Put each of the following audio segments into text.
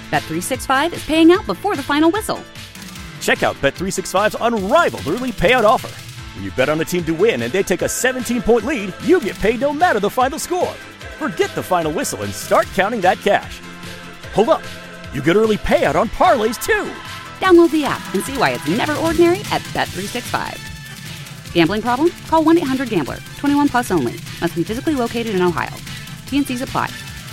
Bet365 is paying out before the final whistle. Check out Bet365's unrivaled early payout offer. When you bet on a team to win and they take a 17-point lead, you get paid no matter the final score. Forget the final whistle and start counting that cash. Hold up. You get early payout on parlays, too. Download the app and see why it's never ordinary at Bet365. Gambling problem? Call 1-800-GAMBLER. 21 plus only. Must be physically located in Ohio. T&Cs apply.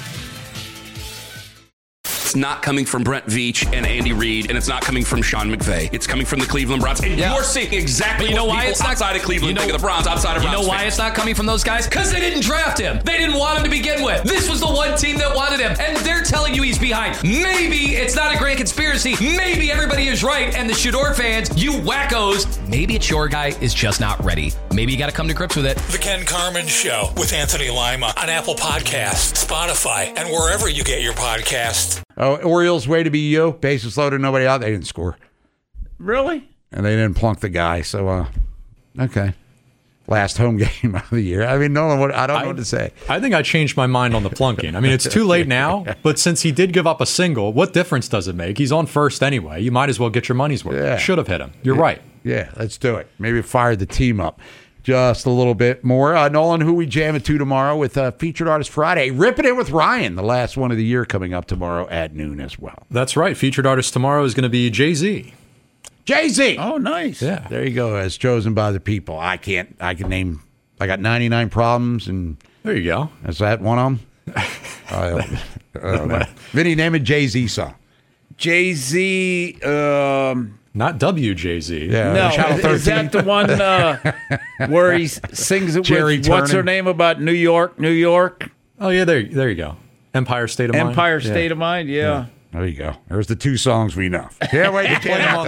It's not coming from Brent Veach and Andy Reid, and it's not coming from Sean McVay. It's coming from the Cleveland Browns. And you're seeing exactly what people outside of Cleveland think of the Browns, outside of Browns. You know why it's not coming from those guys? Because they didn't draft him. They didn't want him to begin with. This was the one team that wanted him, and they're telling you he's behind. Maybe it's not a grand conspiracy. Maybe everybody is right, and the Shador fans, you wackos, maybe it's your guy is just not ready. Maybe you got to come to grips with it. The Ken Carman Show with Anthony Lima on Apple Podcasts, Spotify, and wherever you get your podcasts. Oh, Orioles way to be you. Bases loaded, nobody out. They didn't score. Really? And they didn't plunk the guy. So, okay. Last home game of the year. I mean, I don't know what to say. I think I changed my mind on the plunking. I mean, it's too late now, but since he did give up a single, what difference does it make? He's on first anyway. You might as well get your money's worth. Yeah. Should have hit him. You're right. Yeah, let's do it. Maybe fire the team up just a little bit more. Nolan, who we jamming to tomorrow with Featured Artist Friday. Ripping it with Ryan, the last one of the year, coming up tomorrow at noon as well. That's right. Featured Artist tomorrow is going to be Jay-Z. Jay-Z! Oh, nice. Yeah. There you go, as chosen by the people. I can name, I got 99 problems, and there you go. Is that one of them? Vinny, name a Jay-Z song. Jay-Z, not WJZ. Yeah, no, is that the one where he sings it Jerry with, what's her name, about New York, New York? Oh, yeah, there you go. Empire State of Mind. Empire State of Mind, yeah. There you go. There's the two songs we know. Can't wait to get him on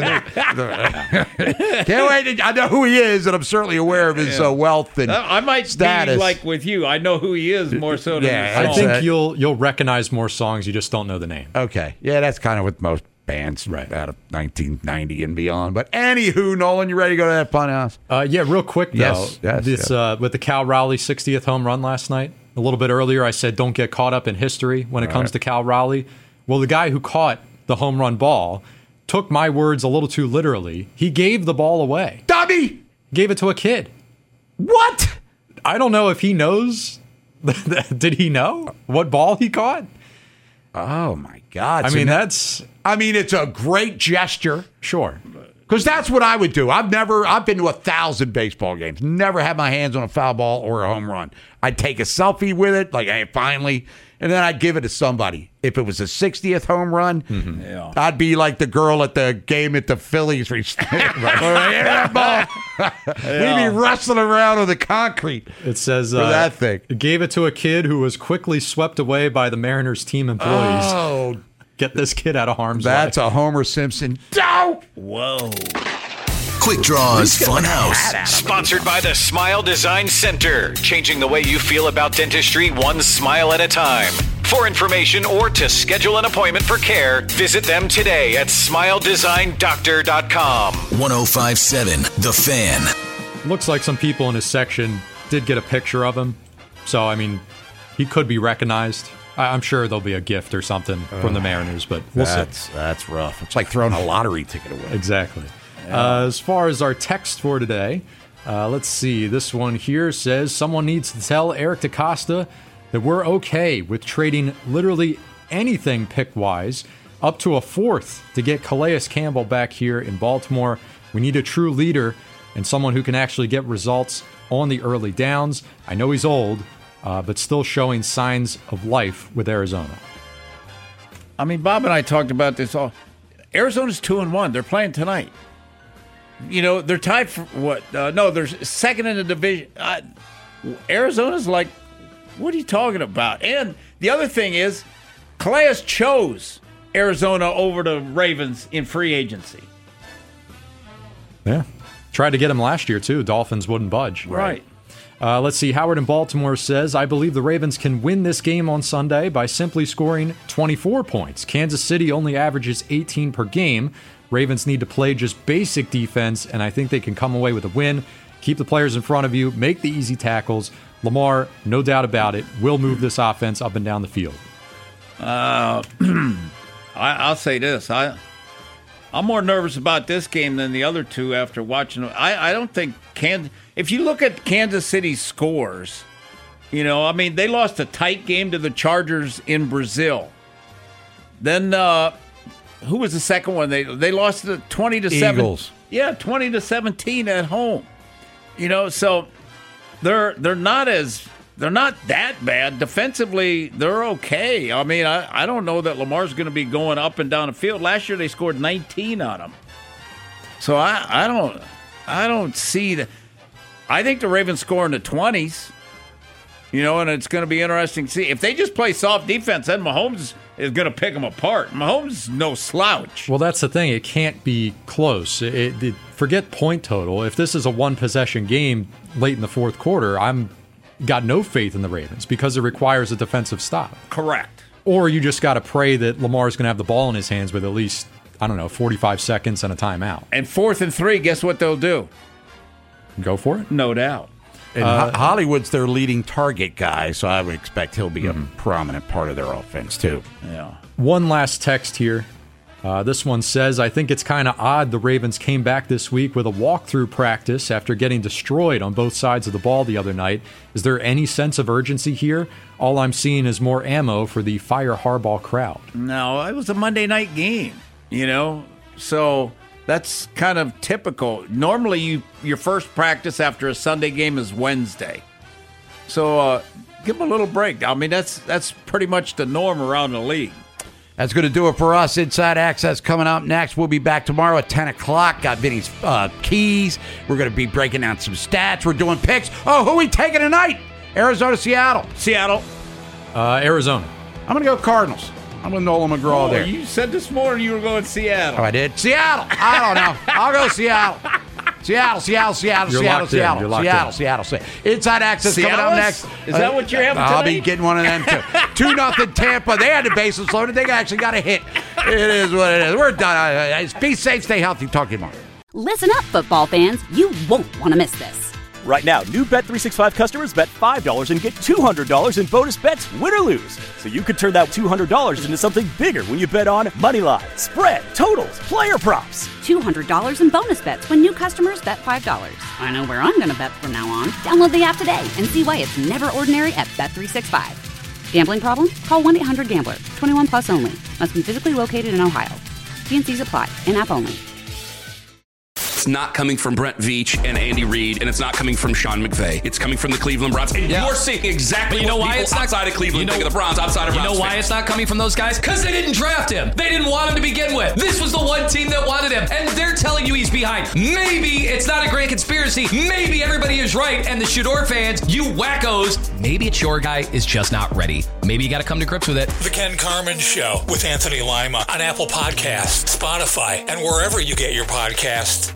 Can't wait to, I know who he is, and I'm certainly aware of his wealth and I might status. be like with you. I know who he is more so than the song. I think you'll recognize more songs. You just don't know the name. Okay. Yeah, that's kind of with most bands out of 1990 and beyond. But anywho, Nolan, you ready to go to that fun house? Yeah, real quick, though. Yes. With the Cal Raleigh 60th home run last night, a little bit earlier, I said don't get caught up in history when it comes to Cal Raleigh. Well, the guy who caught the home run ball took my words a little too literally. He gave the ball away. Dummy! Gave it to a kid. What? I don't know if he knows. Did he know what ball he caught? Oh, my God. I mean, it's a great gesture. Sure. Because that's what I would do. I've been to 1,000 baseball games. Never had my hands on a foul ball or a home run. I'd take a selfie with it, like, hey, finally, and then I'd give it to somebody. If it was a 60th home run, I'd be like the girl at the game at the Phillies. We'd be wrestling around on the concrete. It says for that thing. It gave it to a kid who was quickly swept away by the Mariners team employees. Oh, get this kid out of harm's way. That's a Homer Simpson. Oh! Whoa. Quick Draws Funhouse. Sponsored by the Smile Design Center. Changing the way you feel about dentistry one smile at a time. For information or to schedule an appointment for care, visit them today at smiledesignDoctor.com. 105.7 The Fan. Looks like some people in his section did get a picture of him. So, I mean, he could be recognized. I'm sure there'll be a gift or something from the Mariners, but we'll see. That's rough. It's like throwing a lottery ticket away. Exactly. As far as our text for today, let's see. This one here says someone needs to tell Eric DeCosta that we're okay with trading literally anything pick-wise, up to a fourth to get Calais Campbell back here in Baltimore. We need a true leader and someone who can actually get results on the early downs. I know he's old, but still showing signs of life with Arizona. I mean, Bob and I talked about this all. Arizona's 2-1. They're playing tonight. You know, they're tied for what? No, they're second in the division. Arizona's like, what are you talking about? And the other thing is, Calais chose Arizona over the Ravens in free agency. Yeah. Tried to get him last year, too. Dolphins wouldn't budge. Right. Let's see. Howard in Baltimore says, I believe the Ravens can win this game on Sunday by simply scoring 24 points. Kansas City only averages 18 per game. Ravens need to play just basic defense, and I think they can come away with a win. Keep the players in front of you. Make the easy tackles. Lamar, no doubt about it, will move this offense up and down the field. I I'll say this. I'm more nervous about this game than the other two after watching them. I don't think if you look at Kansas City's scores, they lost a tight game to the Chargers in Brazil. Then who was the second one? They lost it 20-7. Eagles. Yeah, 20-17 at home. So they're not that bad. Defensively, they're okay. I mean, I don't know that Lamar's going to be going up and down the field. Last year they scored 19 on him. So I don't see that. I think the Ravens score in the 20s. And it's going to be interesting to see. If they just play soft defense, then Mahomes is going to pick them apart. Mahomes is no slouch. Well, that's the thing. It can't be close. Forget point total. If this is a one-possession game late in the fourth quarter, I'm got no faith in the Ravens because it requires a defensive stop. Correct. Or you just got to pray that Lamar's going to have the ball in his hands with at least, 45 seconds and a timeout. And 4th and 3, guess what they'll do? Go for it? No doubt. And Hollywood's their leading target guy, so I would expect he'll be a prominent part of their offense, too. Yeah. One last text here. This one says, I think it's kind of odd the Ravens came back this week with a walkthrough practice after getting destroyed on both sides of the ball the other night. Is there any sense of urgency here? All I'm seeing is more ammo for the Fire Harbaugh crowd. No, it was a Monday night game, so that's kind of typical. Normally, your first practice after a Sunday game is Wednesday. So give them a little break. I mean, that's pretty much the norm around the league. That's going to do it for us. Inside Access coming up next. We'll be back tomorrow at 10 o'clock. Got Vinny's keys. We're going to be breaking down some stats. We're doing picks. Oh, who are we taking tonight? Arizona, Seattle. Seattle. Arizona. I'm going to go Cardinals. I'm with Nolan McGraw there. You said this morning you were going Seattle. Oh, I did? Seattle. I don't know. I'll go Seattle. Seattle. Inside Access coming up next. Is that what you're having tonight? I'll be getting one of them, too. 2-0 Tampa. They had the bases loaded. They actually got a hit. It is what it is. We're done. Be safe, stay healthy. Talk to you tomorrow. Listen up, football fans. You won't want to miss this. Right now, new Bet365 customers bet $5 and get $200 in bonus bets, win or lose. So you could turn that $200 into something bigger when you bet on money line, spread, totals, player props. $200 in bonus bets when new customers bet $5. I know where I'm going to bet from now on. Download the app today and see why it's never ordinary at Bet365. Gambling problem? Call 1-800-GAMBLER. 21 plus only. Must be physically located in Ohio. T&Cs apply. In-app only. It's not coming from Brent Veach and Andy Reid, and it's not coming from Sean McVay. It's coming from the Cleveland Browns. And you're seeing exactly what people outside of Cleveland think of the Browns, outside of Browns. You know why it's not coming from those guys? Because they didn't draft him. They didn't want him to begin with. This was the one team that wanted him, and they're telling you he's behind. Maybe it's not a grand conspiracy. Maybe everybody is right, and the Shador fans, you wackos, maybe it's your guy is just not ready. Maybe you got to come to grips with it. The Ken Carman Show with Anthony Lima on Apple Podcasts, Spotify, and wherever you get your podcasts.